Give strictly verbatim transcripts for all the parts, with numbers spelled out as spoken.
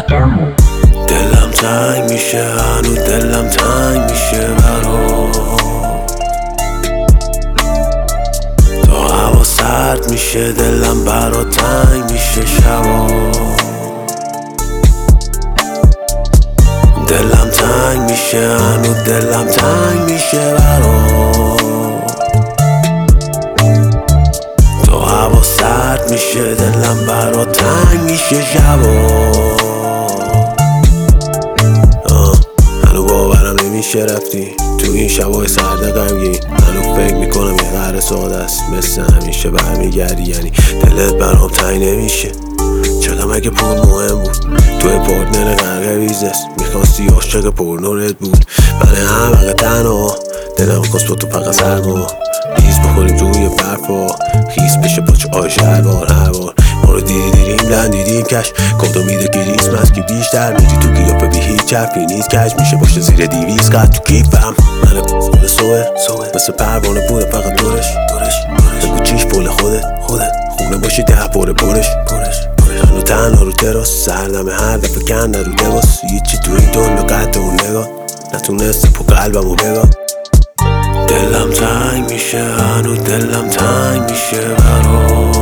دلم تنگ میشه، هنوز دلم تنگ میشه برا تا هوا سرد میشه، دلم برا تنگ میشه شبا. دلم تنگ میشه، هنوز دلم تنگ میشه برا تا هوا سرد میشه، دلم برا تنگ میشه شبا. هنو باورم نمیشه رفتی تو این شبای سرد غمگین، هنو فکر میکنم یه قهر ساده است مثل همیشه برمیگردی، یعنی دلت برام تنگ نمیشه. چقدر مگه پول مهم بود؟ توی پارتنر غرق ویزست، میخواستی عاشق پرنورت بود. من همه تنها دلم خواست با تو فقط سرما ریز بخوریم توی برفا، خیس بشه پاچه آش هر بار هر بار ما رو دیدی دیریم لن دیدیم کش کمدو میده کریسمس که بیشتر میری تو گیاپه بی هیچ حرفی نیست کش میشه باشه زیر دیویز قد تو کیفم. من خود سوه مثل پروانه بوده فقط دورش بگو چیش پول خودت خودت خونه باشی ده پاره پرش هنو تنها رو تراس سردمه هر دفعه کنده رو لباس یه چی تو این دنیا قد اون نگاه نتونسته پو قلبمو بگاه. دلم تنگ میشه، هنو دلم تنگ میشه برا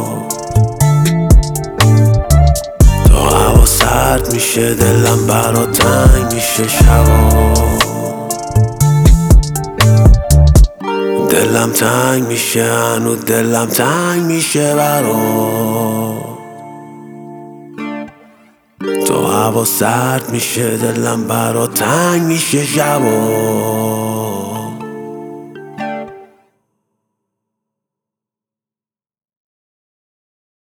تا هوا سرد میشه، دلم برا تنگ میشه شبا. دلم تنگ میشه، هنو دلم تنگ میشه برا تا هوا سرد میشه، دلم برا تنگ میشه شبا.